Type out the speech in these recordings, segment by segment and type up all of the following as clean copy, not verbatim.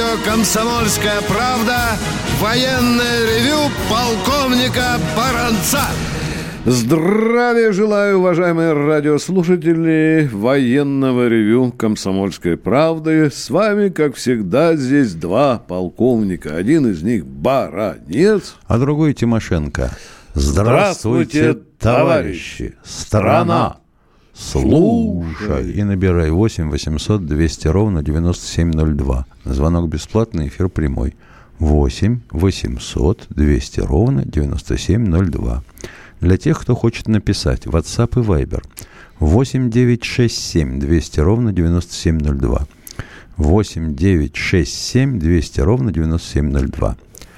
«Комсомольская правда». Военное ревю полковника Баранца. Здравия желаю, уважаемые радиослушатели военного ревю «Комсомольской правды». С вами, как всегда, здесь два полковника. Один из них Баранец, а другой Тимошенко. Здравствуйте, товарищи! Страна! Слушай! И набирай 8 800 200 ровно 9702. Звонок бесплатный, эфир прямой. 8 800 200 ровно 9702. Для тех, кто хочет написать, WhatsApp и Viber. 8 967 200 ровно 9702. 8 967 200 ровно 9702.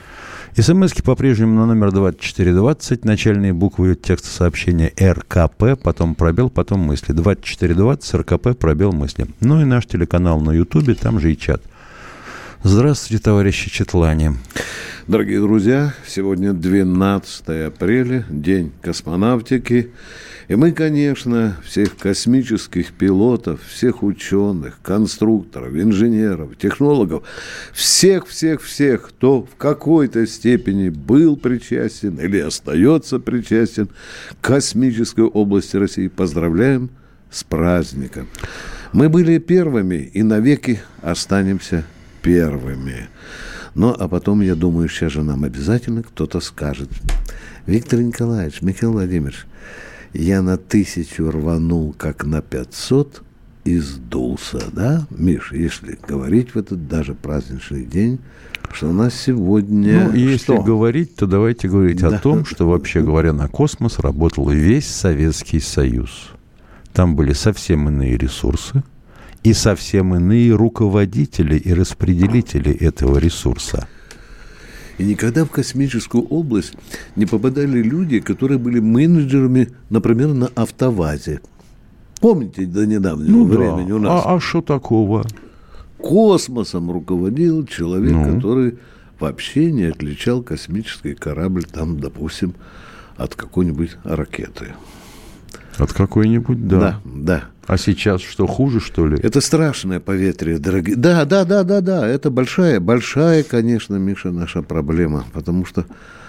СМСки по-прежнему на номер 2420. Начальные буквы текста сообщения РКП, потом пробел, потом мысли. 2420, РКП, пробел, мысли. Ну и наш телеканал на Ютубе, там же и чат. Здравствуйте, товарищи Четлане. Дорогие друзья, сегодня 12 апреля, день космонавтики. И мы, конечно, всех космических пилотов, всех ученых, конструкторов, инженеров, технологов, всех, кто в какой-то степени был причастен или остается причастен к космической области России, поздравляем с праздником. Мы были первыми и навеки останемся первыми. Ну, а потом, я думаю, сейчас же нам обязательно кто-то скажет: Виктор Николаевич, Михаил Владимирович, я на 1000 рванул, как на 500, и сдулся, да, Миш, если говорить в этот даже праздничный день, что у нас сегодня... Ну, если говорить, то давайте говорить о том, что, вообще говоря, на космос работал весь Советский Союз. Там были совсем иные ресурсы и совсем иные руководители и распределители этого ресурса. И никогда в космическую область не попадали люди, которые были менеджерами, например, на АвтоВАЗе. Помните, до недавнего времени у нас? А что такого? Космосом руководил человек, который вообще не отличал космический корабль, там, допустим, от какой-нибудь ракеты. От какой-нибудь, да. Да. А сейчас что, хуже, что ли? Это страшное поветрие, дорогие. Да. Это большая, конечно, Миша, наша проблема. Потому что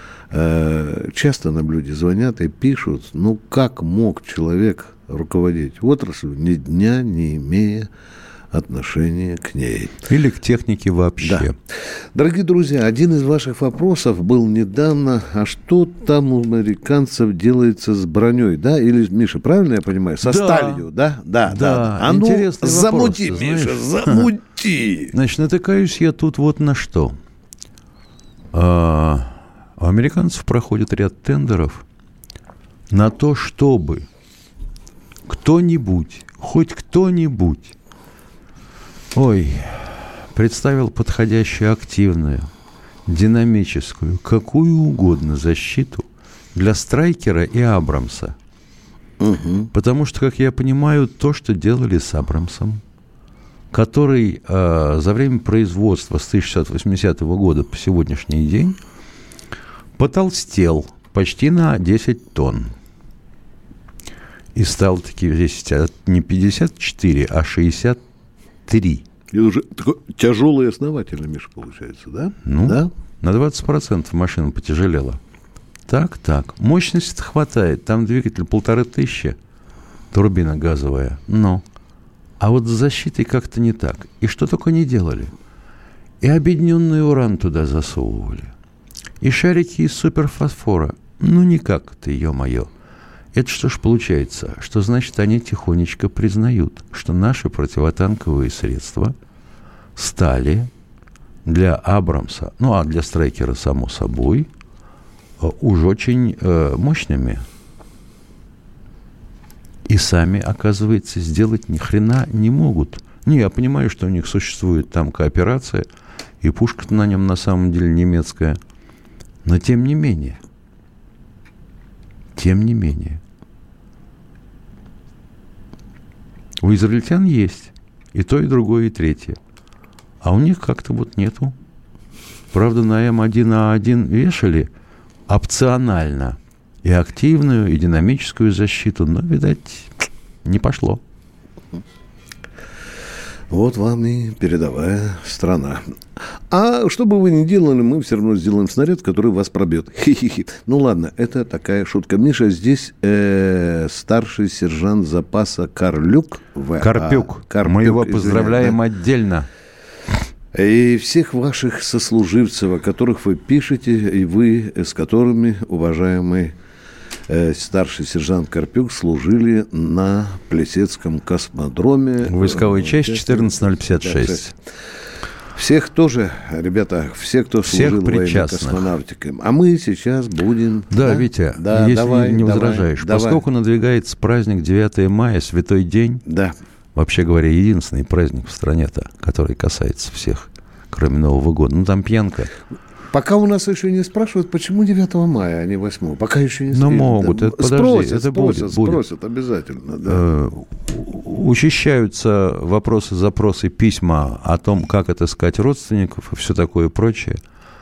часто нам люди звонят и пишут, ну, как мог человек руководить отраслью, ни дня не имея отношения к ней. Или к технике вообще. Да. Дорогие друзья, один из ваших вопросов был недавно: а что там у американцев делается с броней, да? Или, Миша, правильно я понимаю? Со сталью, да? Да. А ну, замути, вопрос, Миша, замути. Значит, натыкаюсь я тут вот на что. У американцев проходит ряд тендеров на то, чтобы хоть кто-нибудь представил подходящую, активную, динамическую, какую угодно защиту для Страйкера и Абрамса. Угу. Потому что, как я понимаю, то, что делали с Абрамсом, который за время производства с 1980 года по сегодняшний день потолстел почти на 10 тонн. И стал таки весить не 54, а 63. И уже такой тяжелый основательный, Миша, получается, да? Да. На 20% машина потяжелела. Так. Мощности хватает. Там двигатель 1500, турбина газовая. А вот с защитой как-то не так. И что только не делали. И объединенный уран туда засовывали. И шарики из суперфосфора. Никак ты, ё-моё. Это что ж получается? Что значит, они тихонечко признают, что наши противотанковые средства стали для Абрамса, а для Страйкера, само собой, уж очень мощными. И сами, оказывается, сделать ни хрена не могут. Я понимаю, что у них существует там кооперация, и пушка-то на нем на самом деле немецкая. Но тем не менее. У израильтян есть и то, и другое, и третье. А у них как-то нету. Правда, на М1А1 вешали опционально и активную, и динамическую защиту, но, видать, не пошло. Вот вам и передовая страна. А что бы вы ни делали, мы все равно сделаем снаряд, который вас пробьет. Хи-хи-хи. Ну ладно, это такая шутка. Миша, здесь старший сержант запаса Карлюк. Карпюк. Мы его поздравляем отдельно. И всех ваших сослуживцев, о которых вы пишете, и вы с которыми, уважаемый старший сержант Карпюк, служили на Плесецком космодроме. Войсковой часть 14056. Всех тоже, ребята, все, кто служил в военной космонавтике. А мы сейчас будем... Да, Витя, если не возражаешь, поскольку надвигается праздник 9 мая, Святой день, вообще говоря, единственный праздник в стране-то, который касается всех, кроме Нового года. Ну, там пьянка. Пока у нас еще не спрашивают, почему 9 мая, а не 8. Пока еще не спрашивают. Но могут, это подожди, это будет. Спросят обязательно, да. Учащаются вопросы, запросы, письма о том, как отыскать родственников и все такое прочее.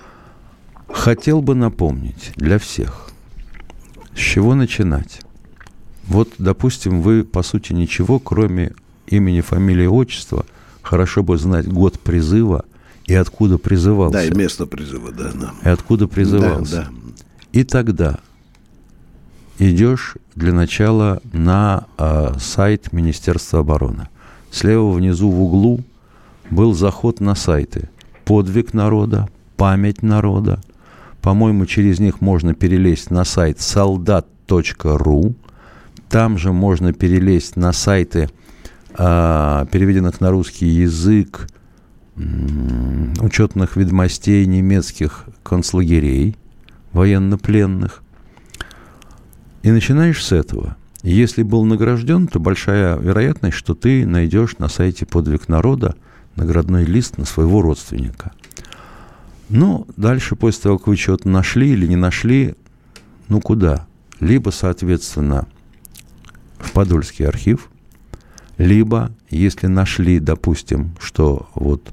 Хотел бы напомнить для всех, с чего начинать. Вот, допустим, вы, по сути, ничего, кроме имени, фамилии, отчества, хорошо бы знать год призыва и откуда призывался. Да, и место призыва, да. И откуда призывался. Да. И тогда идешь для начала на сайт Министерства обороны. Слева внизу в углу был заход на сайты «Подвиг народа», «Память народа». По-моему, через них можно перелезть на сайт soldat.ru. Там же можно перелезть на сайты, переведенных на русский язык, учетных ведомостей немецких концлагерей военнопленных. И начинаешь с этого. Если был награжден, то большая вероятность, что ты найдешь на сайте «Подвиг народа» наградной лист на своего родственника. Ну, дальше, после того, как вы что-то нашли или не нашли, ну, куда? Либо, соответственно, в Подольский архив, либо, если нашли, допустим, что вот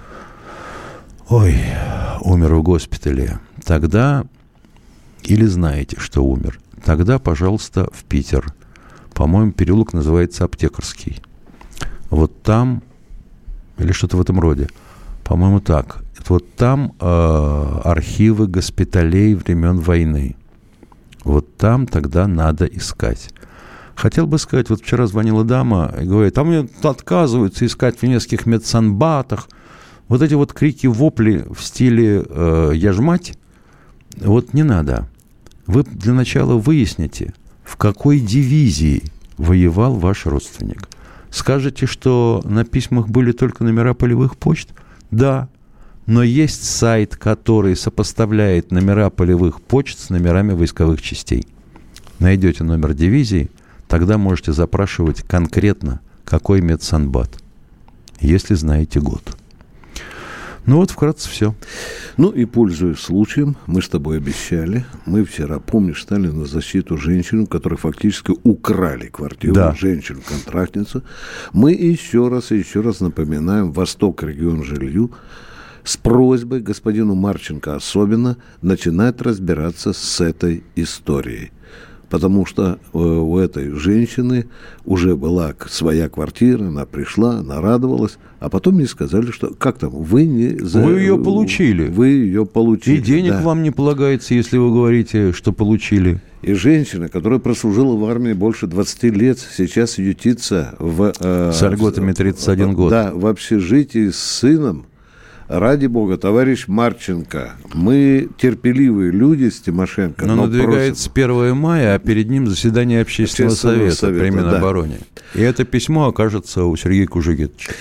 умер в госпитале, тогда, или знаете, что умер, тогда, пожалуйста, в Питер. По-моему, переулок называется Аптекарский. Вот там, или что-то в этом роде, по-моему, так. Вот там архивы госпиталей времен войны. Вот там тогда надо искать. Хотел бы сказать, вот вчера звонила дама и говорит, а мне отказываются искать в немецких медсанбатах. Вот эти вот крики, вопли в стиле «я ж мать», вот не надо. Вы для начала выясните, в какой дивизии воевал ваш родственник. Скажете, что на письмах были только номера полевых почт? Да, но есть сайт, который сопоставляет номера полевых почт с номерами войсковых частей. Найдете номер дивизии, тогда можете запрашивать конкретно, какой медсанбат, если знаете год. Ну вот, вкратце, все. Ну и, пользуясь случаем, мы с тобой обещали, мы вчера, помнишь, стали на защиту женщину, которой фактически украли квартиру, да. Женщину-контрактницу. Мы еще раз напоминаем «Восток регион жилью» с просьбой господину Марченко особенно начинать разбираться с этой историей. Потому что у этой женщины уже была своя квартира, она пришла, она радовалась, а потом мне сказали, что как там, вы ее получили. Вы ее получили. И денег вам не полагается, если вы говорите, что получили. И женщина, которая прослужила в армии больше 20 лет, сейчас ютится с льготами 31 год. Да, в общежитии с сыном. Ради бога, товарищ Марченко, мы терпеливые люди с Тимошенко. Но надвигается 1 мая, а перед ним заседание общественного совета при Минобороне. Да. И это письмо окажется у Сергея Кужугетовича.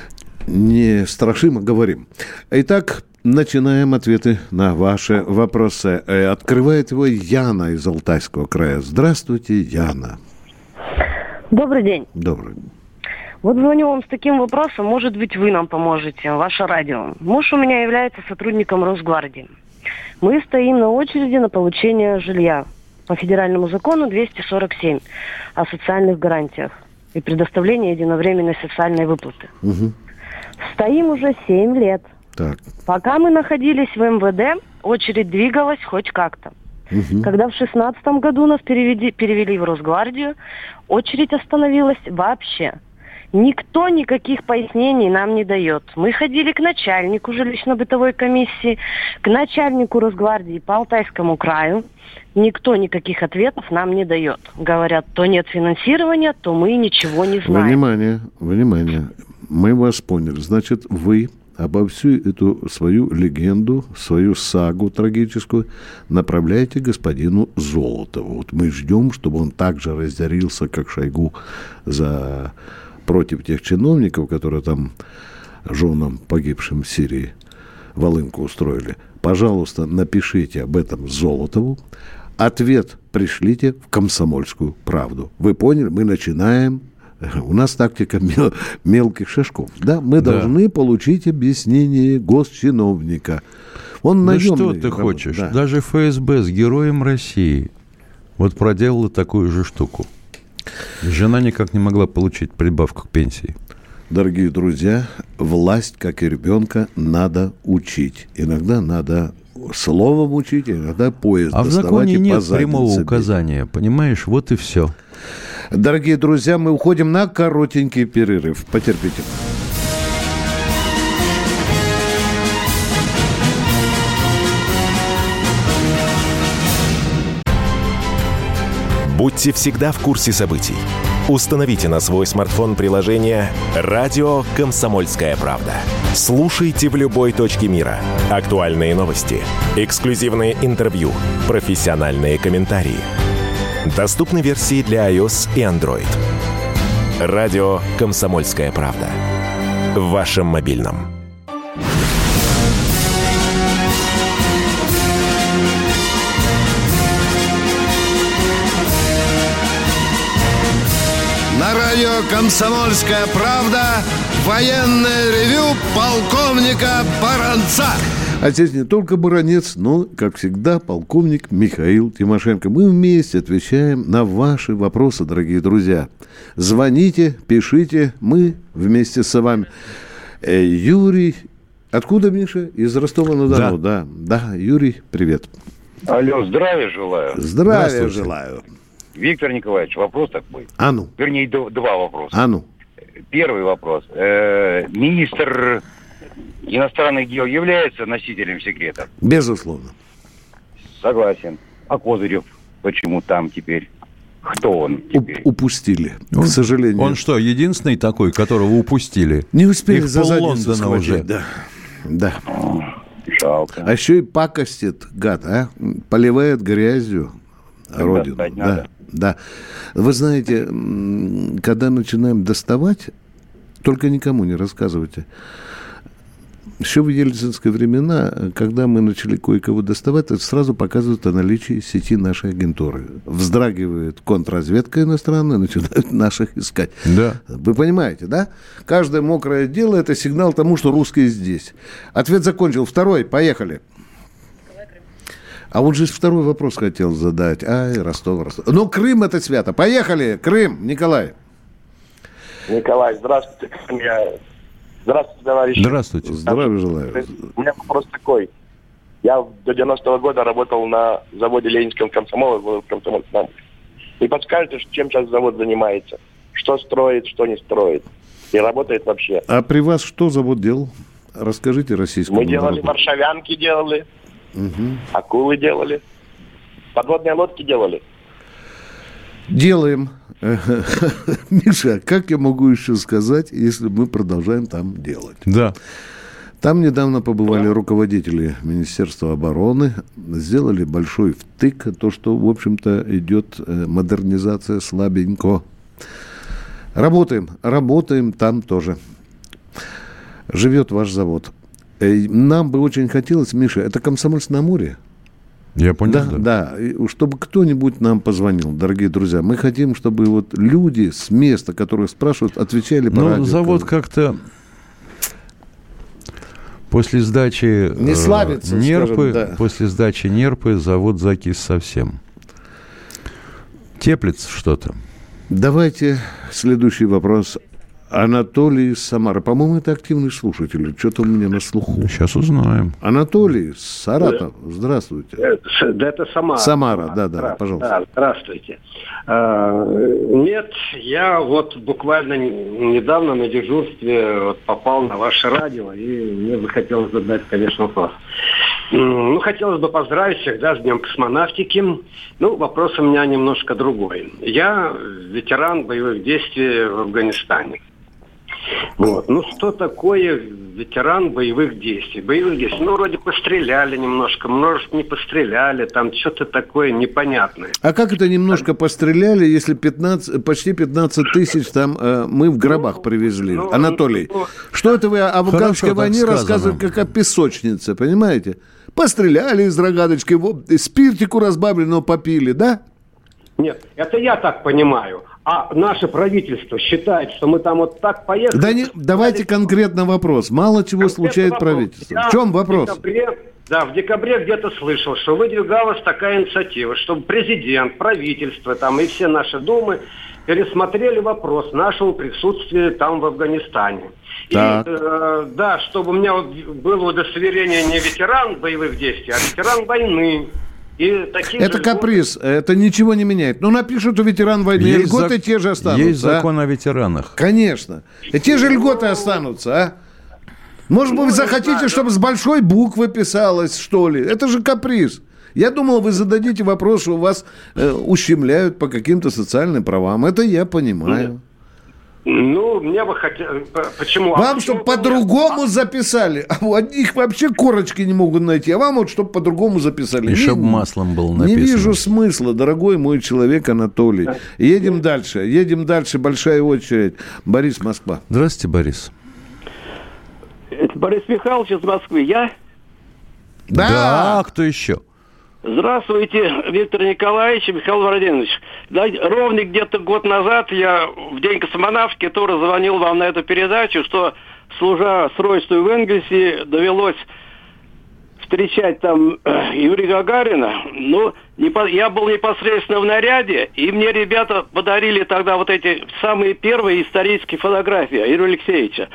Не страшимо, говорим. Итак, начинаем ответы на ваши вопросы. Открывает его Яна из Алтайского края. Здравствуйте, Яна. Добрый день. Добрый. Вот звоню вам с таким вопросом, может быть, вы нам поможете, ваше радио. Муж у меня является сотрудником Росгвардии. Мы стоим на очереди на получение жилья по федеральному закону 247 о социальных гарантиях и предоставлении единовременной социальной выплаты. Угу. Стоим уже 7 лет. Так. Пока мы находились в МВД, очередь двигалась хоть как-то. Угу. Когда в 2016 году нас перевели в Росгвардию, очередь остановилась вообще. Никто никаких пояснений нам не дает. Мы ходили к начальнику жилищно-бытовой комиссии, к начальнику Росгвардии по Алтайскому краю. Никто никаких ответов нам не дает. Говорят, то нет финансирования, то мы ничего не знаем. Внимание. Мы вас поняли. Значит, вы обо всю эту свою легенду, свою сагу трагическую направляете господину Золотову. Вот мы ждем, чтобы он так же разъярился, как Шойгу, против тех чиновников, которые там женам, погибшим в Сирии, волынку устроили. Пожалуйста, напишите об этом Золотову. Ответ пришлите в «Комсомольскую правду». Вы поняли? Мы начинаем. У нас тактика мелких шажков. Да, мы должны получить объяснение госчиновника. Он наемный. Что ты хочешь? Да. Даже ФСБ с героем России вот проделала такую же штуку. Жена никак не могла получить прибавку к пенсии. Дорогие друзья, власть, как и ребенка, надо учить. Иногда надо словом учить, иногда поезд доставать и по заднице. А в законе нет прямого указания, понимаешь? Вот и все. Дорогие друзья, мы уходим на коротенький перерыв. Потерпите. Будьте всегда в курсе событий. Установите на свой смартфон приложение «Радио Комсомольская правда». Слушайте в любой точке мира. Актуальные новости, эксклюзивные интервью, профессиональные комментарии. Доступны версии для iOS и Android. «Радио Комсомольская правда». В вашем мобильном. На радио «Комсомольская правда» военное ревю полковника Баранца. А здесь не только Баранец, но, как всегда, полковник Михаил Тимошенко. Мы вместе отвечаем на ваши вопросы, дорогие друзья. Звоните, пишите, мы вместе с вами. Юрий, откуда, Миша? Из Ростова-на-Дону. Да, Юрий, привет. Алло, здравия желаю. Здравия желаю. Виктор Николаевич, вопрос такой. А ну. Вернее, два вопроса. А ну. Первый вопрос. Министр иностранных дел является носителем секретов? Безусловно. Согласен. А Козырев почему там теперь? Кто он теперь? Упустили, к сожалению. Он что, единственный такой, которого упустили? Не успели их за задницу Лондона уже. Да. Жалко. А еще и пакостит, гад, поливает грязью родину. Да. Вы знаете, когда начинаем доставать, только никому не рассказывайте. Еще в ельцинские времена, когда мы начали кое-кого доставать, это сразу показывает о наличии сети нашей агентуры. Вздрагивает контрразведка иностранная, начинают наших искать. Да. Вы понимаете, да? Каждое мокрое дело – это сигнал тому, что русские здесь. Ответ закончил. Второй. Поехали. А он же второй вопрос хотел задать. Ростов. Ну, Крым – это свято. Поехали. Крым. Николай. Николай, здравствуйте. Здравствуйте, товарищи. Здравствуйте. Здравия желаю. У меня вопрос такой. Я до 90-го года работал на заводе Ленинского комсомола, был комсомольцем. Не подскажете, чем сейчас завод занимается? Что строит, что не строит? И работает вообще? А при вас что завод делал? Расскажите российскому народу. Мы делали варшавянки, делали. Акулы делали. Подводные лодки делали. Делаем. Миша, как я могу еще сказать, если мы продолжаем там делать? Да. Там недавно побывали руководители Министерства обороны, сделали большой втык, то, что, в общем-то, идет модернизация слабенько. Работаем там тоже. Живет ваш завод. Нам бы очень хотелось, Миша, это Комсомольск-на-Амуре? Я понял, да. Чтобы кто-нибудь нам позвонил, дорогие друзья. Мы хотим, чтобы вот люди с места, которые спрашивают, отвечали по радио. Завод как-то после сдачи не славится, Нерпы, скажем, да. После сдачи Нерпы завод закис совсем. Теплится что-то. Давайте следующий вопрос Анатолий из Самары. По-моему, это активный слушатель. Что-то у меня на слуху. Сейчас узнаем. Анатолий, Саратов. Здравствуйте. Да, это Самара. Самара, да, пожалуйста. Да, здравствуйте. Нет, я вот буквально недавно на дежурстве попал на ваше радио, и мне бы хотелось задать, конечно, вопрос. Хотелось бы поздравить всех, с Днем космонавтики. Вопрос у меня немножко другой. Я ветеран боевых действий в Афганистане. Что такое ветеран боевых действий? Вроде постреляли немножко, может, не постреляли, там что-то такое непонятное. А как это немножко постреляли, если почти 15 тысяч там мы в грабах привезли? Анатолий, что это вы о афганской войне рассказываете, как о песочнице, понимаете? Постреляли из рогаточки, спиртику разбавленного попили, да? Нет, это я так понимаю. А наше правительство считает, что мы там вот так поехали... Давайте конкретно вопрос. Мало чего случает правительство. В чем вопрос? В декабре где-то слышал, что выдвигалась такая инициатива, чтобы президент, правительство и все наши думы пересмотрели вопрос нашего присутствия там в Афганистане. Так. И, чтобы у меня было удостоверение не ветеран боевых действий, а ветеран войны. Это каприз, это ничего не меняет. Напишут у ветеран войны, льготы те же останутся. Есть закон о ветеранах. Конечно. И те же льготы останутся, а? Может быть, вы захотите, чтобы с большой буквы писалось, что ли? Это же каприз. Я думал, вы зададите вопрос, что вас ущемляют по каким-то социальным правам. Это я понимаю. Мне бы хотелось... Почему? Вам, чтобы по-другому записали. А у одних вообще корочки не могут найти. А вам вот, чтобы по-другому записали. И чтобы маслом было написано. Не вижу смысла, дорогой мой человек Анатолий. Едем дальше. Большая очередь. Борис, Москва. Здравствуйте, Борис. Это Борис Михайлович из Москвы. Я? Да, кто еще? Здравствуйте, Виктор Николаевич и Михаил Владимирович. Ровно где-то год назад я в День космонавтики тоже звонил вам на эту передачу, что, служа срочную в Энгельсе, довелось встречать там Юрия Гагарина. Я был непосредственно в наряде, и мне ребята подарили тогда вот эти самые первые исторические фотографии Юрия Алексеевича.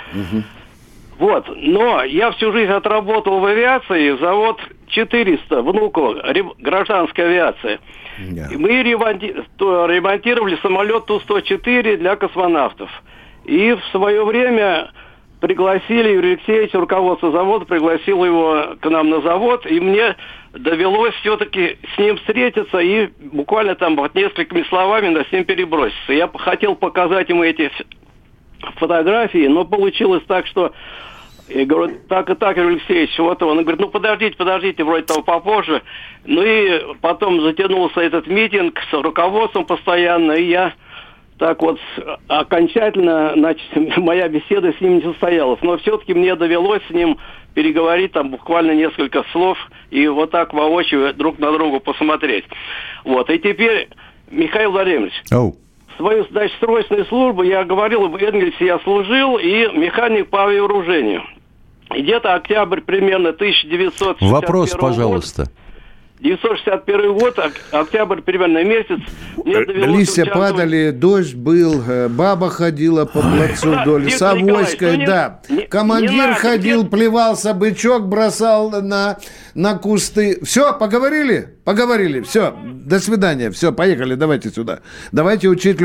Но я всю жизнь отработал в авиации, завод 400, Внуково, гражданская авиация. И мы ремонтировали самолет Ту-104 для космонавтов. И в свое время пригласили Юрия Алексеевича, руководство завода, пригласило его к нам на завод, и мне довелось все-таки с ним встретиться и буквально там несколькими словами с ним переброситься. Я хотел показать ему эти фотографии, но получилось так, что я говорю, так и так, Юрий Алексеевич, он говорит, подождите, вроде того попозже. И потом затянулся этот митинг с руководством постоянно, и я так вот окончательно, моя беседа с ним не состоялась. Но все-таки мне довелось с ним переговорить там буквально несколько слов и вот так воочию друг на друга посмотреть. И теперь, Михаил Владимирович, свою, срочную службу, я говорил, в Энгельсе я служил, и механик по авиавооружению. Где-то октябрь примерно 1961 года. Вопрос, пожалуйста. 1961 год, октябрь примерно месяц. Листья падали, дождь был, баба ходила по плацу вдоль, Савойская, да. Командир ходил, плевался, бычок бросал на кусты. Все, поговорили? Поговорили, все, до свидания, все, поехали, давайте сюда. Давайте учить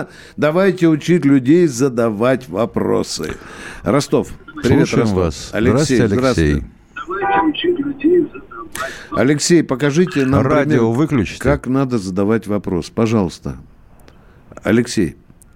людей задавать вопросы. Ростов, привет, слушаем Ростов. Вас. Алексей, здравствуйте. Давайте учить людей задавать. Алексей, покажите нам радио выключите. Как надо задавать вопрос. Пожалуйста. Алексей.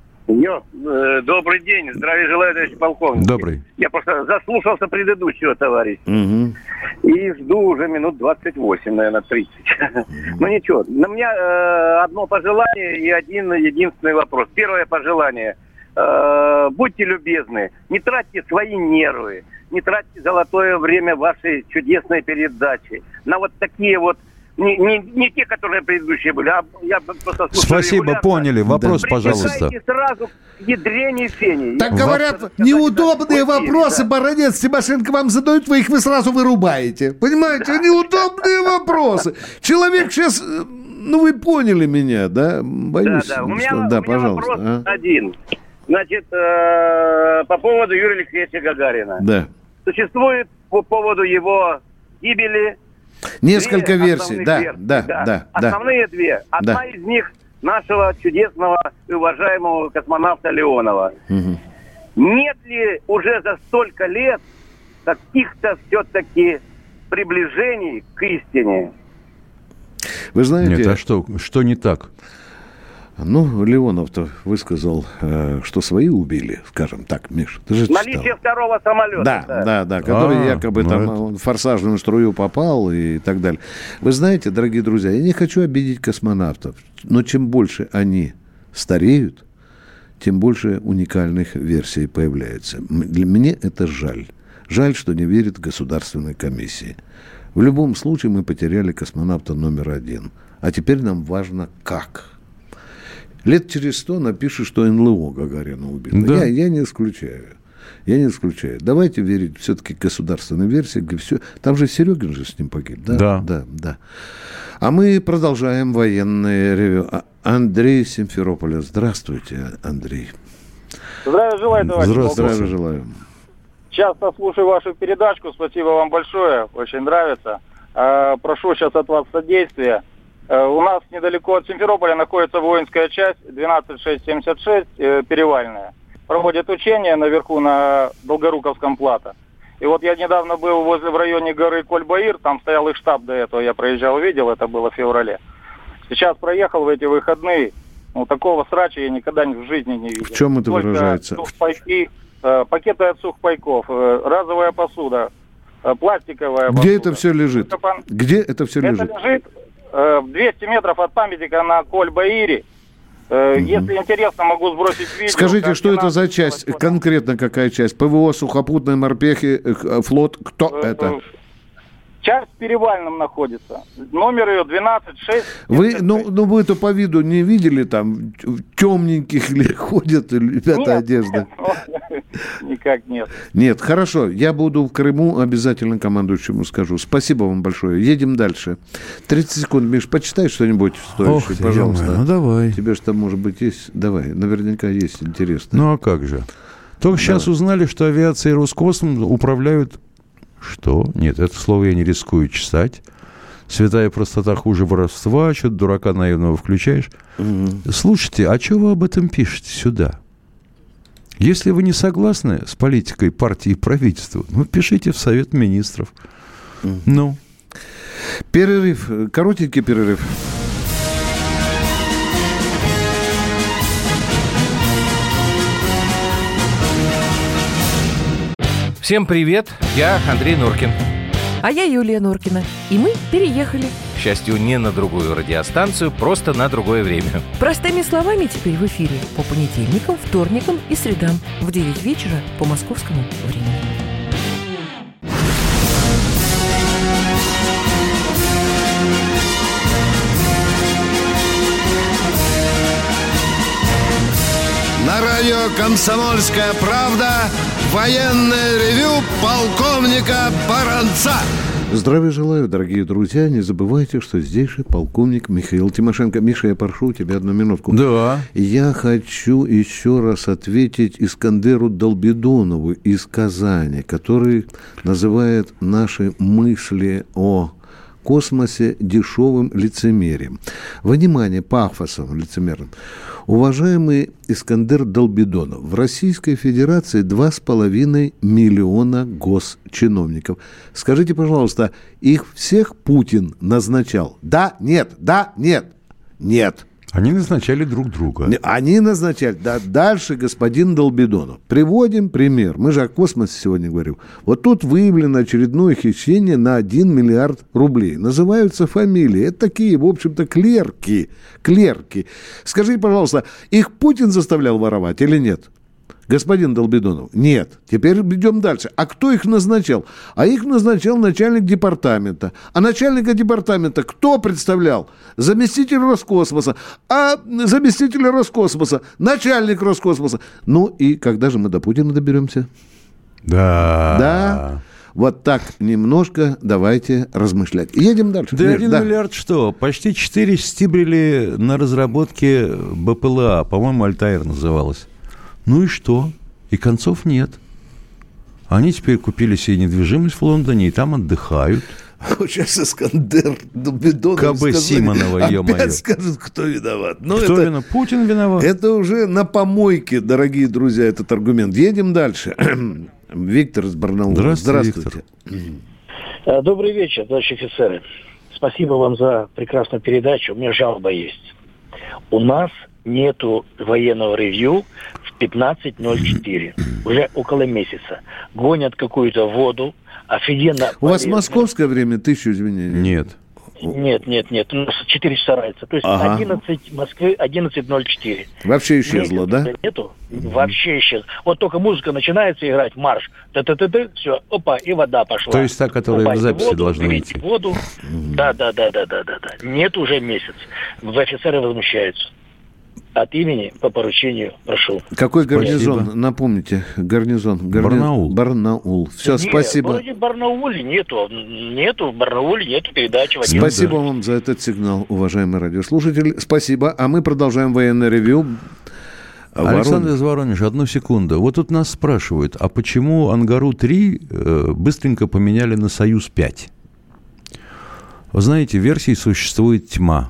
Добрый день. Здравия желаю, товарищ полковник. Добрый. Я просто заслушался предыдущего товарища. И жду уже минут 28, наверное, 30. Ничего. На меня одно пожелание и один единственный вопрос. Первое пожелание. Будьте любезны, не тратьте свои нервы, не тратьте золотое время вашей чудесной передачи на вот такие вот, не те, которые предыдущие были, а я просто слушаю. Спасибо, регулярно. поняли. Вопрос, пожалуйста. Сразу к ядрене фени. Так говорят, неудобные вопросы, Баранец, Тимошенко вам задают, вы сразу вырубаете. Понимаете, неудобные вопросы. Человек сейчас, вы поняли меня, да? Боюсь. Да. У меня пожалуйста. вопрос один. Значит, по поводу Юрия Алексеевича Гагарина. Да. Существует по поводу его гибели несколько версий. Да. Основные две. Одна из них нашего чудесного и уважаемого космонавта Леонова. Угу. Нет ли уже за столько лет каких-то все-таки приближений к истине? Вы знаете... Нет, а что не так? Ну, Леонов-то высказал, что свои убили, скажем так, Миш. Ты же наличие второго самолета. Да, который якобы там в форсажную струю попал и так далее. Вы знаете, дорогие друзья, я не хочу обидеть космонавтов, но чем больше они стареют, тем больше уникальных версий появляется. Для меня это жаль. Жаль, что не верит государственной комиссии. В любом случае мы потеряли космонавта номер 1. А теперь нам важно как. Лет через 100 напишут, что НЛО Гагарина убило. Да. Я не исключаю. Давайте верить все-таки государственной версии, где все. Там же Серегин же с ним погиб. Да. А мы продолжаем военное ревю. Андрей Симферополя. Здравствуйте, Андрей. Здравия желаю, товарищ. Здравия желаю. Часто слушаю вашу передачку. Спасибо вам большое. Очень нравится. Прошу сейчас от вас содействия. У нас недалеко от Симферополя находится воинская часть 12676, Перевальная. Проводит учения наверху на Долгоруковском плато. И вот я недавно был в районе горы Коль-Баир, там стоял их штаб до этого, я проезжал, видел, это было в феврале. Сейчас проехал в эти выходные, такого срача я никогда в жизни не видел. В чем это только выражается? Сухпайки, пакеты от сухпайков, разовая посуда, пластиковая посуда. Где это все лежит? Это лежит 200 метров от памятника на Коль-Баире. Если интересно, могу сбросить видео. Скажите, что это за часть? Конкретно какая часть? ПВО, сухопутные морпехи, флот? Кто это? Часть в Перевальном находится. Номер ее 126. Вы-то по виду не видели там темненьких ли ходят ребята одежда? Никак нет. Нет, хорошо. Я буду в Крыму, обязательно командующему скажу. Спасибо вам большое. Едем дальше. 30 секунд. Миш, почитай что-нибудь стоящее, пожалуйста. Ну, давай. Тебе же там, может быть, есть? Давай. Наверняка есть интересно. Ну, а как же? Только сейчас узнали, что авиацией Роскосмос управляют... Что? Нет, это слово я не рискую читать. Святая простота хуже воровства. Что-то дурака наивного включаешь. Слушайте, а что вы об этом пишете сюда? Если вы не согласны с политикой партии и правительства, пишите в Совет Министров. Перерыв. Коротенький перерыв. Всем привет, я Андрей Норкин. А я Юлия Норкина. И мы переехали. К счастью, не на другую радиостанцию, просто на другое время. Простыми словами теперь в эфире по понедельникам, вторникам и средам в 9 вечера по московскому времени. На радио «Комсомольская правда» военное ревю полковника Баранца. Здравия желаю, дорогие друзья. Не забывайте, что здесь же полковник Михаил Тимошенко. Миша, я прошу тебя одну минутку. Да. Я хочу еще раз ответить Искандеру Долбидонову из Казани, который называет наши мысли о космосе дешевым лицемерием. Внимание, пафосом лицемерным. Уважаемый Искандер Долбидонов, в Российской Федерации 2,5 миллиона госчиновников. Скажите, пожалуйста, их всех Путин назначал? Да, нет, да, нет, нет. Они назначали друг друга. Они назначали. Да, дальше господин Долбидонов. Приводим пример. Мы же о космосе сегодня говорим. Вот тут выявлено очередное хищение на 1 миллиард рублей. Называются фамилии. Это такие, в общем-то, клерки. Клерки. Скажите, пожалуйста, их Путин заставлял воровать или нет? Господин Долбидонов, нет. Теперь идем дальше. А кто их назначал? А их назначал начальник департамента. А начальника департамента кто представлял? Заместитель Роскосмоса. А заместитель Роскосмоса, начальник Роскосмоса. Ну и когда же мы до Путина доберемся? Да. Да. Вот так немножко давайте размышлять. Едем дальше. Да, 1 миллиард что? Почти 4 стибрили на разработке БПЛА. По-моему, Альтаир называлась. Ну и что? И концов нет. Они теперь купили себе недвижимость в Лондоне и там отдыхают. Сейчас Искандер Бедонов КБ Симонова, ё-моё. опять скажет, кто виноват. Но кто виноват? Путин виноват. Это уже на помойке, дорогие друзья, этот аргумент. Едем дальше. Виктор из Барнаула. Здравствуйте. Виктор. Добрый вечер, товарищи офицеры. Спасибо вам за прекрасную передачу. У меня жалоба есть. У нас нету военного ревью в 15:04. Уже около месяца. Гонят какую-то воду. Офигенно. У вас московское время, 1000 извинений? Нет. Нет. У нас 4 часа разница. То есть 11 Москвы, 11:04. Вообще исчезло, да? Нету. Вообще исчезло. Вот только музыка начинается играть, марш. Все, опа, и вода пошла. То есть та, которая в записи должна идти. Воду. Да. Нет уже месяц. Офицеры возмущаются. От имени, по поручению, прошу. Какой гарнизон? Напомните. Гарнизон. Барнаул. Все, спасибо. В городе Барнауле нету. В Барнауле нету передачи. Спасибо вам за этот сигнал, уважаемый радиослушатель. Спасибо. А мы продолжаем военное ревью. Александр из Воронежа, одну секунду. Вот тут нас спрашивают, а почему Ангару-3 быстренько поменяли на Союз-5? Вы знаете, версий существует тьма.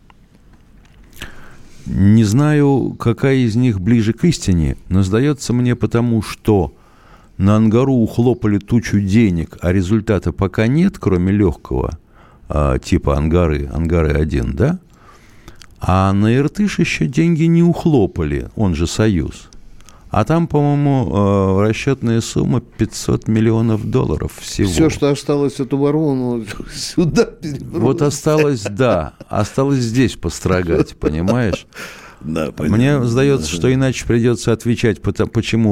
Не знаю, какая из них ближе к истине, но сдается мне потому, что на Ангару ухлопали тучу денег, а результата пока нет, кроме легкого, типа Ангары-1, да? А на Иртыш еще деньги не ухлопали, он же Союз. А там, по-моему, расчетная сумма $500 миллионов всего. Все, что осталось от Воронова, сюда перебросить. Вот осталось здесь построгать, понимаешь? Да, мне сдается, что иначе придется отвечать, почему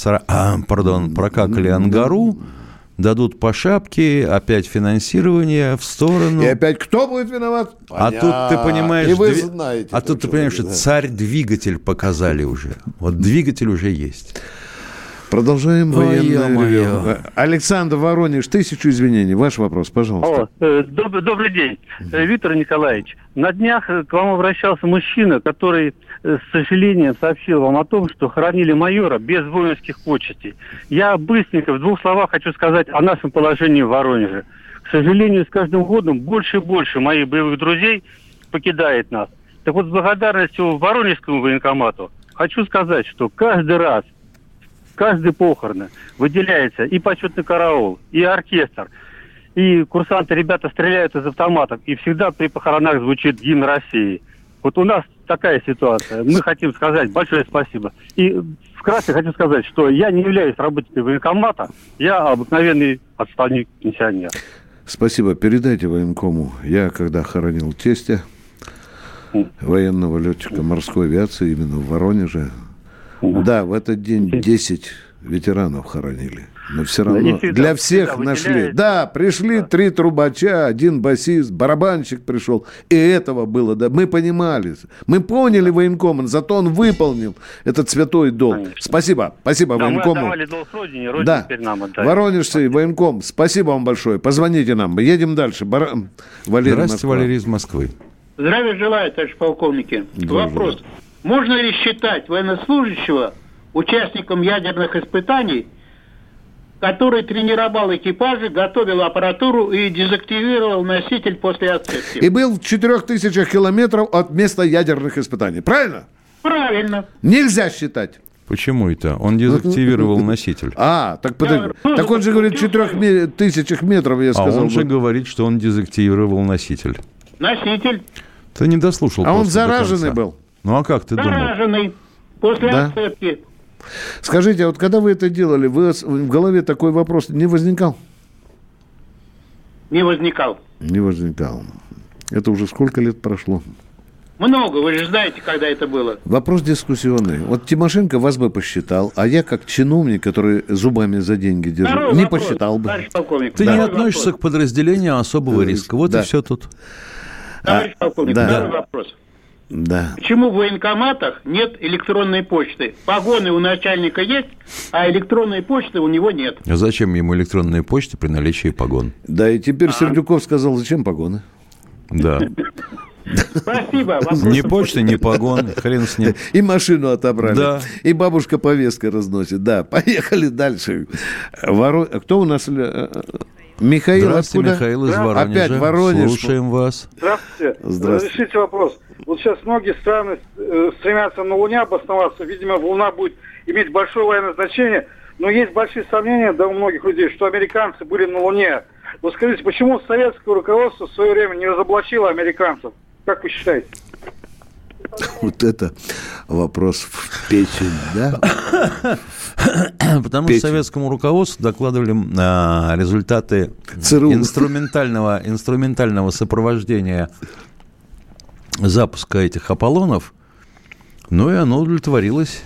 прокакали Ангару, дадут по шапке, опять финансирование в сторону. И опять кто будет виноват? А тут ты понимаешь, и вы знаете, ты понимаешь, что царь-двигатель показали уже. Вот двигатель уже есть. Продолжаем военное ревью. Александр, Воронеж, 1000 извинений. Ваш вопрос, пожалуйста. Добрый день, Виктор Николаевич. На днях к вам обращался мужчина, который с сожалением сообщил вам о том, что хоронили майора без воинских почестей. Я быстренько в 2 словах хочу сказать о нашем положении в Воронеже. К сожалению, с каждым годом больше и больше моих боевых друзей покидает нас. Так вот, с благодарностью Воронежскому военкомату хочу сказать, что каждый раз, каждый похороны выделяется и почетный караул, и оркестр, и курсанты, ребята стреляют из автоматов, и всегда при похоронах звучит гимн России. Вот у нас такая ситуация. Мы хотим сказать большое спасибо. И вкратце хочу сказать, что я не являюсь работником военкомата, я обыкновенный отставник пенсионер. Спасибо. Передайте военкому. Я, когда хоронил тестя, военного летчика морской авиации, именно в Воронеже, да, в этот день 10 ветеранов хоронили. Но все равно для всех нашли. Да, пришли 3 трубача, 1 басист, барабанщик пришел. И этого было, да. Мы понимали. Мы поняли военкома, зато он выполнил этот святой долг. Конечно. Спасибо военкому. Мы отдавали долг родине, да. Теперь нам отдали. Воронежский военком, спасибо вам большое. Позвоните нам. Едем дальше. Валерий, здравствуйте, Валерий из Москвы. Здравия желаю, товарищ полковники. Вопрос. Можно ли считать военнослужащего участником ядерных испытаний, который тренировал экипажи, готовил аппаратуру и дезактивировал носитель после отцепки? И был в 4000 километров от места ядерных испытаний. Правильно? Правильно. Нельзя считать. Почему это? Он дезактивировал носитель. Так он же говорит, в 4000 метров, я сказал. А он же говорит, что он дезактивировал носитель. Носитель. Ты не дослушал. А он зараженный был. Ну, а как ты думал? Зараженный. После отцепки. Скажите, а вот когда вы это делали, в голове такой вопрос не возникал? Не возникал. Это уже сколько лет прошло? Много, вы же знаете, когда это было. Вопрос дискуссионный. Вот Тимошенко вас бы посчитал, а я как чиновник, который зубами за деньги держу, не посчитал бы. Ты не относишься к подразделению особого риска. Вот и все тут. Товарищ полковник, второй вопрос. Да. Почему в военкоматах нет электронной почты? Погоны у начальника есть, а электронной почты у него нет. А зачем ему электронная почта при наличии погон? Да, и теперь Сердюков сказал, зачем погоны? Да. Спасибо. Ни почты, ни погон, хрен с ним. И машину отобрали. Да. И бабушка повестка разносит. Да, поехали дальше. Кто у нас? Михаил, здравствуйте, откуда? Михаил из Воронежа. Опять Воронеж. Слушаем вас. Здравствуйте. Решите вопрос. Вот сейчас многие страны стремятся на Луне обосноваться. Видимо, Луна будет иметь большое военное значение. Но есть большие сомнения, да, у многих людей, что американцы были на Луне. Вот скажите, почему советское руководство в свое время не разоблачило американцев? Как вы считаете? Вот это вопрос в печень, да? Потому что советскому руководству докладывали результаты инструментального сопровождения запуска этих Аполлонов, ну и оно удовлетворилось.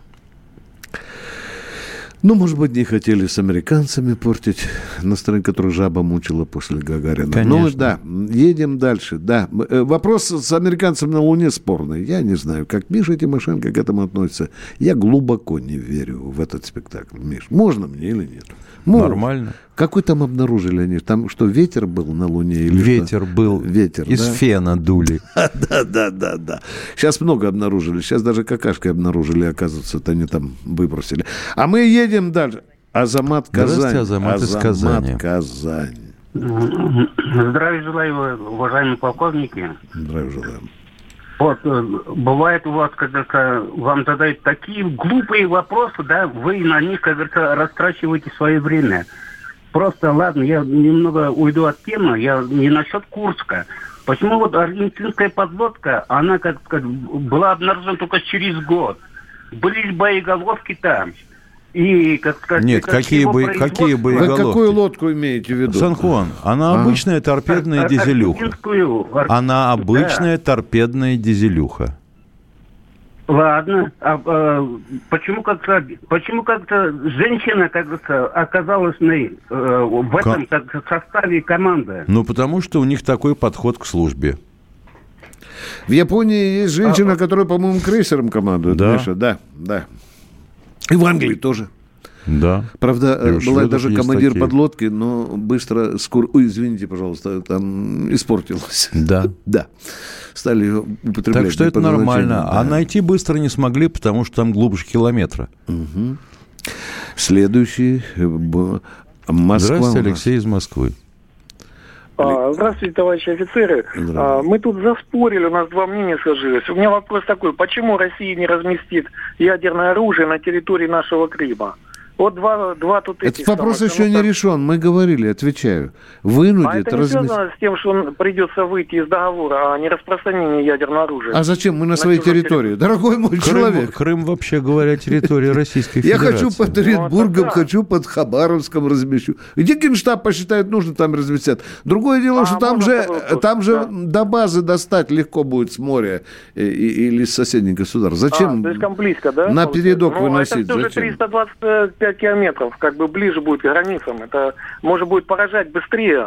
Ну, может быть, не хотели с американцами портить настроение, которое жаба мучила после Гагарина. Конечно. Ну, да, едем дальше. Да, вопрос с американцем на Луне спорный. Я не знаю, как Миша Тимошенко к этому относится. Я глубоко не верю в этот спектакль. Миш, можно мне или нет? Нормально. Какой там обнаружили они? Там что, ветер был на Луне? Или ветер что? был. Ветер, из фена дули. Да. Сейчас много обнаружили. Сейчас даже какашкой обнаружили. Оказывается, это они там выбросили. А мы едем дальше. Азамат, Казань. Здравствуйте, Азамат из Казани. Казань. Здравия желаю, уважаемые полковники. Здравия желаю. Вот, бывает у вас, когда вам задают такие глупые вопросы, да, вы на них, как говорится, растрачиваете свое время. Просто, ладно, я немного уйду от темы, я не насчет Курска. Почему вот аргентинская подлодка, она как была обнаружена только через год? Были боеголовки там. И, как сказать, нет, какие боеголовки? Вы какую лодку имеете в виду? Сан-Хуан. Она обычная торпедная дизелюха. Она обычная торпедная дизелюха. Ладно. Почему как-то женщина, как говорится, оказалась в этом составе команды? Ну, потому что у них такой подход к службе. В Японии есть женщина, которая, по-моему, крейсером командует. Да. Миша. Да. И в Англии тоже. Да. Правда, была даже командир подлодки, но быстро извините, пожалуйста, там испортилась. Да. Да. Стали ее употреблять. Так что это нормально. Да. А найти быстро не смогли, потому что там глубже километра. Угу. Следующий. Москва. Здравствуйте, Алексей из Москвы. Здравствуйте, товарищи офицеры. Мы тут заспорили, у нас два мнения сложилось. У меня вопрос такой, почему Россия не разместит ядерное оружие на территории нашего Крыма? Вот два тут этих. Этот вопрос еще не решен, мы говорили, отвечаю. Вынудит это не связано с тем, что придется выйти из договора о нераспространении ядерного оружия. А зачем мы на своей территории? Дорогой мой человек. Крым, вообще говоря, территория Российской Федерации. Я хочу под Оренбургом, хочу под Хабаровском размещу. Где Генштаб посчитает нужно, там разместят. Другое дело, что там же до базы достать легко будет с моря или с соседних государств. Зачем? Слишком близко, да? На передок выносить. Это тоже 325 километров, как бы ближе будет к границам. Это может будет поражать быстрее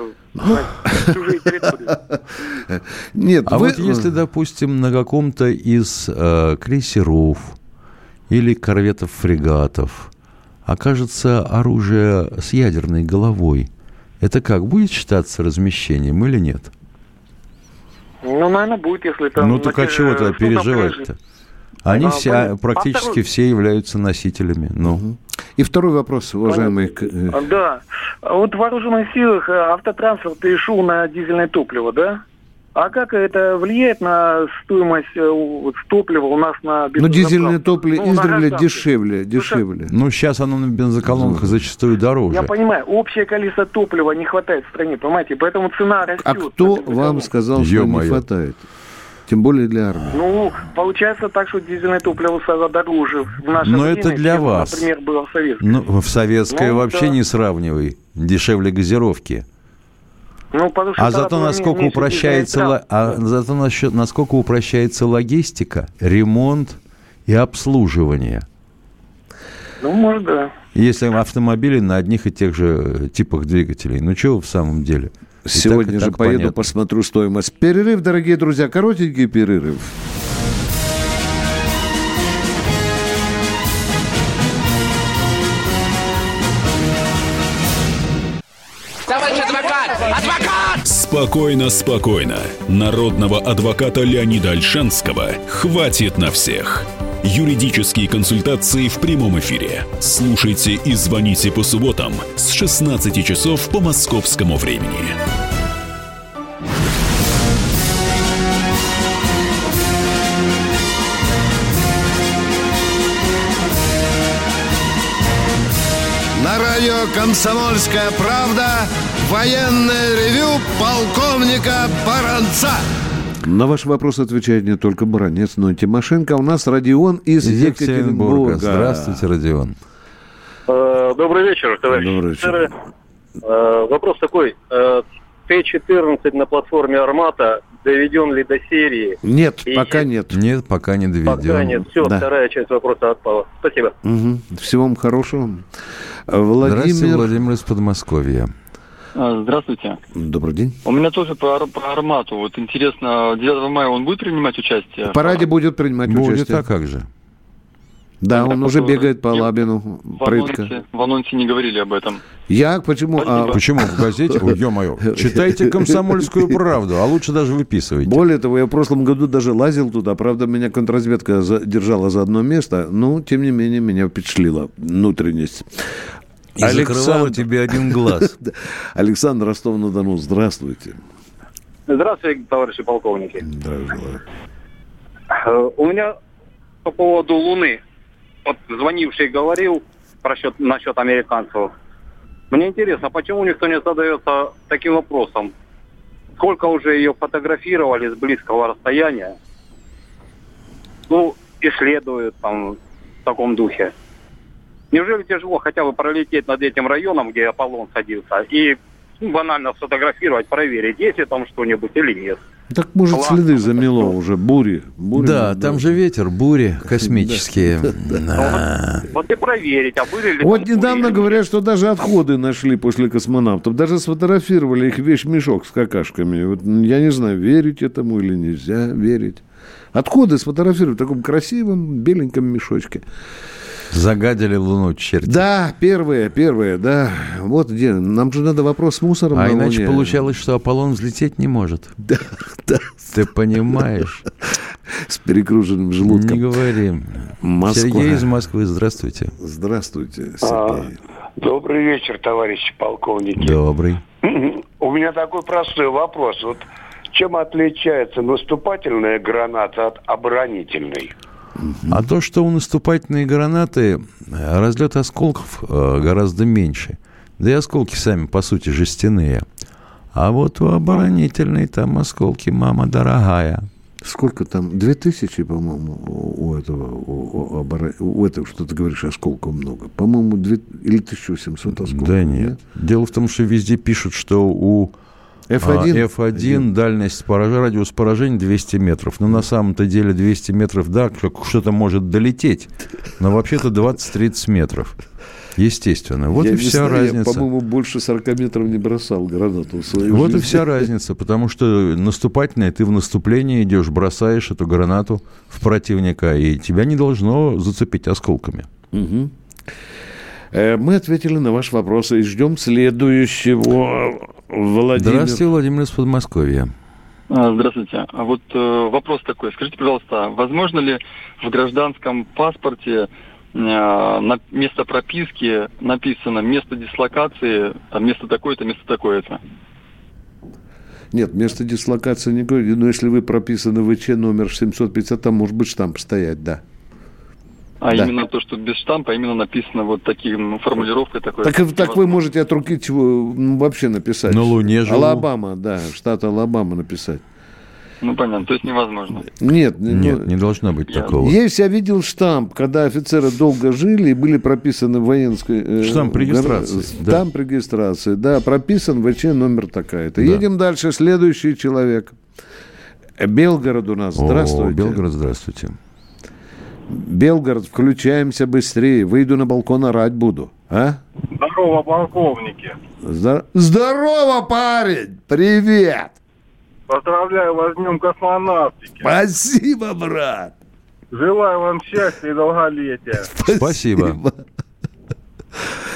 чужие территории. Нет, вот если, допустим, на каком-то из крейсеров или корветов-фрегатов окажется оружие с ядерной головой, это как, будет считаться размещением или нет? Ну, наверное, будет, если это... Ну, так а чего-то переживать-то? Они практически все являются носителями. Ну. И второй вопрос, уважаемый. Да. Вот в вооруженных силах автотранспорт перешел на дизельное топливо, да? А как это влияет на стоимость топлива у нас на бензоколонках? Ну, дизельное топливо издревле дешевле. Ну, сейчас оно на бензоколонках зачастую дороже. Я понимаю, общее количество топлива не хватает в стране, понимаете? Поэтому цена растет. А кто вам сказал, что не хватает? Тем более для армии. Ну, получается так, что дизельное топливо стало дороже в наше время. Но это для вас. Например, было в советское. Ну, в советское вообще не сравнивай. Дешевле газировки. Ну, зато насколько упрощается логистика, ремонт и обслуживание. Ну, может, да. Если автомобили на одних и тех же типах двигателей. Ну, чего в самом деле? Сегодня же поеду, понятно. Посмотрю стоимость. Перерыв, дорогие друзья, коротенький перерыв. Товарищ адвокат! Адвокат! Спокойно, спокойно. Народного адвоката Леонида Ольшанского хватит на всех. Юридические консультации в прямом эфире. Слушайте и звоните по субботам с 16 часов по московскому времени. На радио «Комсомольская правда» военное ревю полковника Баранца. На ваш вопрос отвечает не только Баранец, но и Тимошенко. У нас Родион из Екатеринбурга. Здравствуйте, Родион. Добрый вечер, товарищи. Добрый вечер. Вопрос такой. Т-14 на платформе «Армата» доведен ли до серии? Нет, пока нет. Нет, пока не доведен. Пока нет. Все, Да. вторая часть вопроса отпала. Спасибо. Всего вам хорошего. Здравствуйте, Владимир из Подмосковья. Здравствуйте. Добрый день. У меня тоже про «Армату». Вот интересно, 9 мая он будет принимать участие? В параде будет принимать участие. Будет, а как же? Да, он уже бегает по Лабину. В анонсе не говорили об этом. Почему? Почему в газете? Ой, ё-моё. Читайте «Комсомольскую правду», а лучше даже выписывайте. Более того, я в прошлом году даже лазил туда. Правда, меня контрразведка держала за одно место. Но, тем не менее, меня впечатлила внутренность. И закрывала тебе один глаз. Александр, Ростов-на-Дону, здравствуйте. Здравствуйте, товарищи полковники. Здравствуйте. У меня по поводу Луны. Вот звонивший говорил насчет американцев. Мне интересно, почему никто не задается таким вопросом? Сколько уже ее фотографировали с близкого расстояния? Исследуют там в таком духе. Неужели тяжело хотя бы пролететь над этим районом, где Аполлон садился, и банально сфотографировать, проверить, есть ли там что-нибудь или нет? Так, может, следы замело уже, бури. Да, там же ветер, бури космические. Вот и проверить, а были ли... Вот недавно говорят, что даже отходы нашли после космонавтов. Даже сфотографировали их вещмешок с какашками. Вот, я не знаю, верить этому или нельзя верить. Отходы сфотографировали в таком красивом беленьком мешочке. Загадили Луну черти. Да, первые, да. Вот где. Нам же надо вопрос с мусором на иначе Луне. Получалось, что Аполлон взлететь не может. Да. Ты понимаешь? С перегруженным желудком. Не говори. Москва. Сергей из Москвы, здравствуйте. Здравствуйте, Сергей. Добрый вечер, товарищи полковники. Добрый. У меня такой простой вопрос. Вот чем отличается наступательная граната от оборонительной? А то, что у наступательной гранаты разлет осколков гораздо меньше. Да и осколки сами, по сути, жестяные. А вот у оборонительной там осколки, мама дорогая. Сколько там? 2000, по-моему, у этого, что ты говоришь, осколков много. По-моему, или 1800 осколков. Да нет. Дело в том, что везде пишут, что у F1 дальность радиус поражения 200 метров. Но на самом-то деле 200 метров, да, что-то может долететь. Но вообще-то 20-30 метров. Естественно. Вот и вся разница. Я, по-моему, больше 40 метров не бросал гранату в свою Вот жизнь. И вся разница. Потому что наступательная, ты в наступление идешь, бросаешь эту гранату в противника, и тебя не должно зацепить осколками. Угу. Мы ответили на ваш вопрос и ждем следующего. Владимир. Здравствуйте, Владимир из Подмосковья. Здравствуйте. А вот вопрос такой. Скажите, пожалуйста, возможно ли в гражданском паспорте на место прописки написано место дислокации, место такое-то, место такое-то? Нет, место дислокации не говорит. Но если вы прописаны в ВЧ номер 750, там может быть штамп стоять, да. Да. Именно то, что без штампа, именно написано вот таким формулировкой такой. Так вы можете от руки вообще написать. На Луне живу. Алабама, да, штат Алабама написать. Ну, понятно, то есть невозможно. Нет, не должно быть такого. Я видел штамп, когда офицеры долго жили и были прописаны в военской... Штамп регистрации. Штамп регистрации, да, прописан ВЧ номер такая-то. Да. Едем дальше, следующий человек. Белгород у нас, здравствуйте. Белгород, здравствуйте. Белгород, включаемся быстрее. Выйду на балкон, орать буду. А? Здорово, полковники. Здорово, парень! Привет! Поздравляю вас с Днем космонавтики. Спасибо, брат! Желаю вам счастья и долголетия. Спасибо.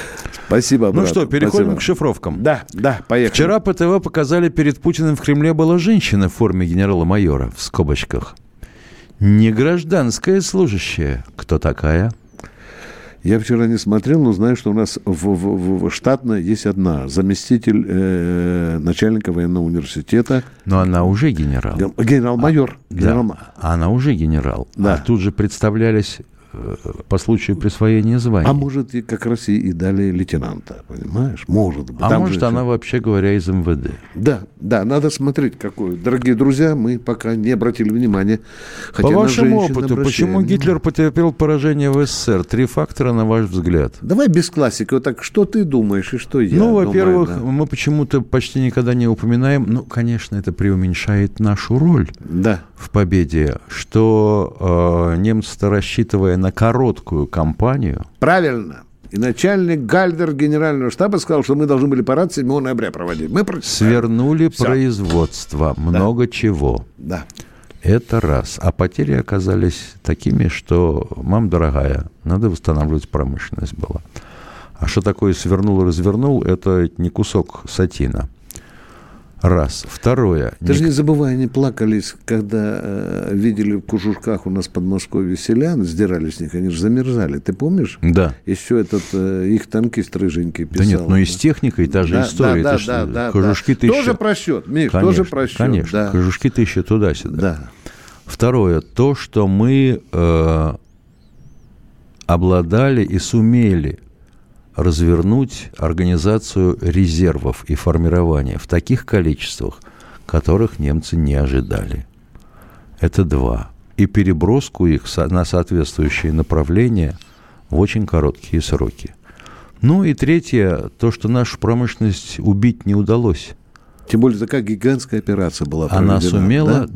Спасибо, брат. Ну что, переходим к шифровкам. Да, поехали. Вчера по ТВ показали, перед Путиным в Кремле была женщина в форме генерала-майора, в скобочках. Не гражданская служащая. Кто такая? Я вчера не смотрел, но знаю, что у нас в штатно есть одна заместитель начальника военного университета. Но она уже генерал. Генерал-майор. Да, она уже генерал. Да. А тут же представлялись по случаю присвоения звания. А может, и как раз и дали лейтенанта, понимаешь? Может быть. А может, она, вообще говоря, из МВД. Да, надо смотреть, какую. Дорогие друзья, мы пока не обратили внимания. По вашему опыту, почему Гитлер потерпел поражение в СССР? 3 фактора, на ваш взгляд. Давай без классики. Вот так, что ты думаешь и что я думаю? Во-первых, мы почему-то почти никогда не упоминаем, конечно, это преуменьшает нашу роль в победе, что немцы-то, рассчитывая на короткую кампанию... Правильно. И начальник Гальдер генерального штаба сказал, что мы должны были парад 7 ноября проводить. Мы свернули производство, много чего. Да. Это раз. А потери оказались такими, что, мам дорогая, надо восстанавливать промышленность была. А что такое свернул и развернул, это не кусок сатина. Раз. Второе. Ты же не забывай, они плакались, когда видели в Кужушках у нас в Подмосковье селян, сдирали с них, они же замерзали. Ты помнишь? Да. Еще этот их танкист рыженький писал. Да нет, но и с техникой та же история. Да. Кожушки-то еще... Тоже просчет, Миш, конечно, тоже просчет. Конечно, кожушки-то еще туда-сюда. Да. Второе. То, что мы обладали и сумели развернуть организацию резервов и формирования в таких количествах, которых немцы не ожидали. Это 2. И переброску их на соответствующие направления в очень короткие сроки. Ну и 3, то, что нашу промышленность убить не удалось. Тем более такая гигантская операция была проведена. Она сумела,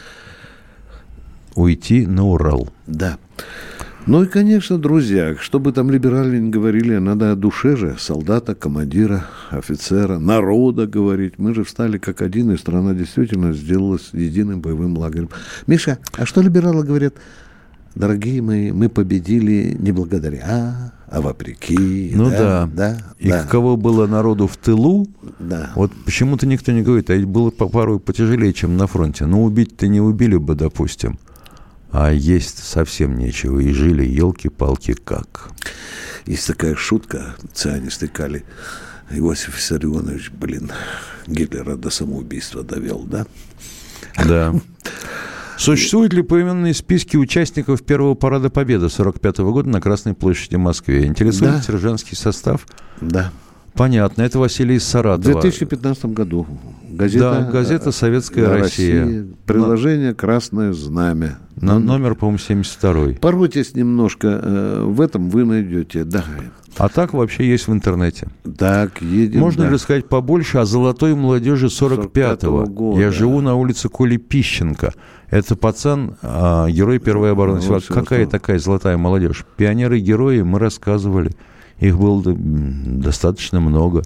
уйти на Урал. Да. Ну и, конечно, друзья, что бы там либералы не говорили, надо о душе же солдата, командира, офицера, народа говорить. Мы же встали как один, и страна действительно сделалась единым боевым лагерем. Миша, а что либералы говорят? Дорогие мои, мы победили не благодаря, а вопреки. Ну да. И каково было народу в тылу, вот почему-то никто не говорит, а ведь было порой потяжелее, чем на фронте. Ну, убить-то не убили бы, допустим. А есть совсем нечего. И жили, елки-палки, как. Есть такая шутка, цианисты кали. Иосиф Виссарионович, Гитлера до самоубийства довел, да? Да. Существуют ли поименные списки участников первого парада Победы 1945 года на Красной площади в Москве? Интересует сержантский состав? Да. Понятно. Это Василий из Саратова. В 2015 году. Газета «Советская Россия». Приложение «Красное знамя». Номер, по-моему, 72-й. Поройтесь немножко. В этом вы найдете. Да. А так вообще есть в интернете. Так, едем. Можно ли сказать побольше о золотой молодежи 45-го года? Я живу на улице Коли Пищенко. Это пацан, герой Первой обороны. Какая такая золотая молодежь? Пионеры-герои, мы рассказывали. Их было достаточно много.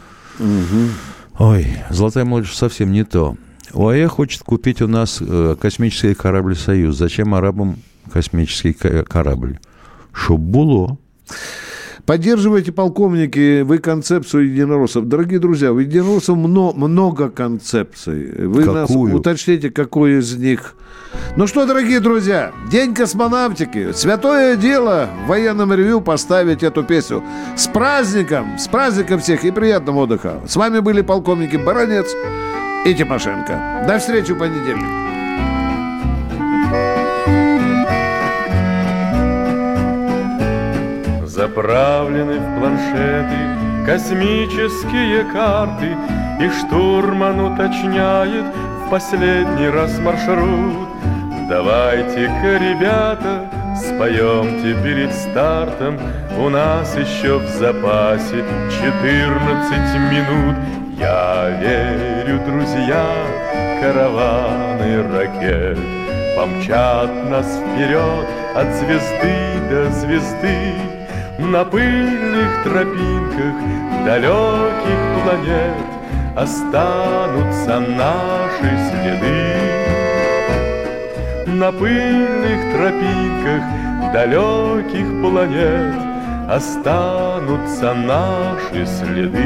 Ой, золотая молодежь совсем не то. ОАЭ хочет купить у нас космический корабль «Союз». Зачем арабам космический корабль? Чтоб было. Поддерживайте, полковники, вы концепцию единороссов. Дорогие друзья, у единороссов много концепций. Вы нас уточните, какой из них. Ну что, дорогие друзья, День космонавтики. Святое дело в военном ревью поставить эту песню. С праздником всех и приятного отдыха. С вами были полковники Баранец и Тимошенко. До встречи в понедельник. Заправлены в планшеты космические карты, и штурман уточняет в последний раз маршрут. Давайте-ка, ребята, споемте перед стартом, у нас еще в запасе 14 минут. Я верю, друзья, караваны ракет помчат нас вперед от звезды до звезды. На пыльных тропинках далеких планет останутся наши следы. На пыльных тропинках далеких планет останутся наши следы.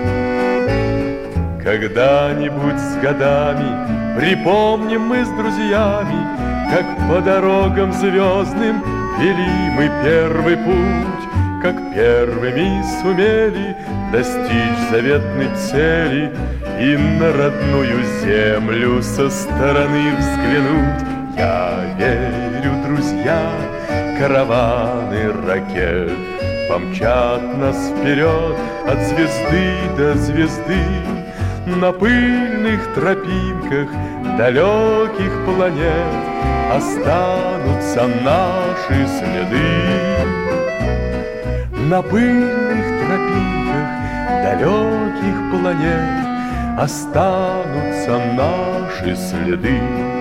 Когда-нибудь с годами припомним мы с друзьями, как по дорогам звездным вели мы первый путь, как первыми сумели достичь заветной цели и на родную землю со стороны взглянуть. Я верю, друзья, караваны ракет помчат нас вперед от звезды до звезды. На пыльных тропинках далеких планет останутся наши следы. На пыльных тропинках далеких планет останутся наши следы.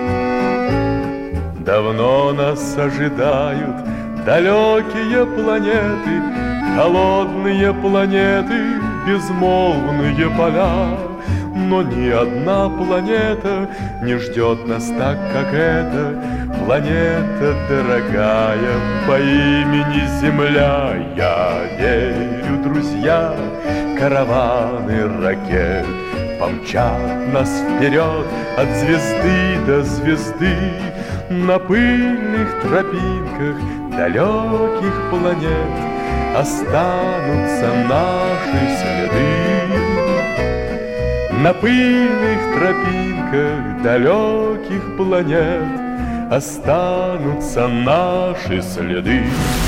Давно нас ожидают далекие планеты, холодные планеты, безмолвные поля. Но ни одна планета не ждет нас так, как эта планета дорогая по имени Земля. Я верю, друзья, караваны ракет помчат нас вперед от звезды до звезды. На пыльных тропинках далеких планет останутся наши следы. На пыльных тропинках далеких планет останутся наши следы.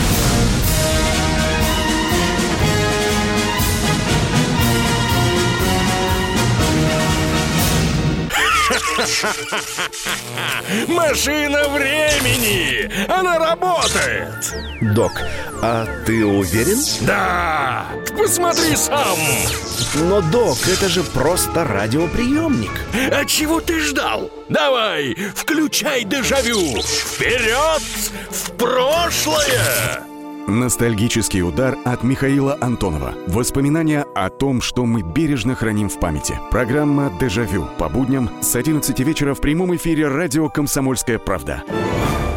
Машина времени! Она работает! Док, а ты уверен? Да! Посмотри сам! Но, док, это же просто радиоприемник. А чего ты ждал? Давай, включай дежавю! Вперед! В прошлое! Ностальгический удар от Михаила Антонова. Воспоминания о том, что мы бережно храним в памяти. Программа «Дежавю» по будням с 11 вечера в прямом эфире радио «Комсомольская правда».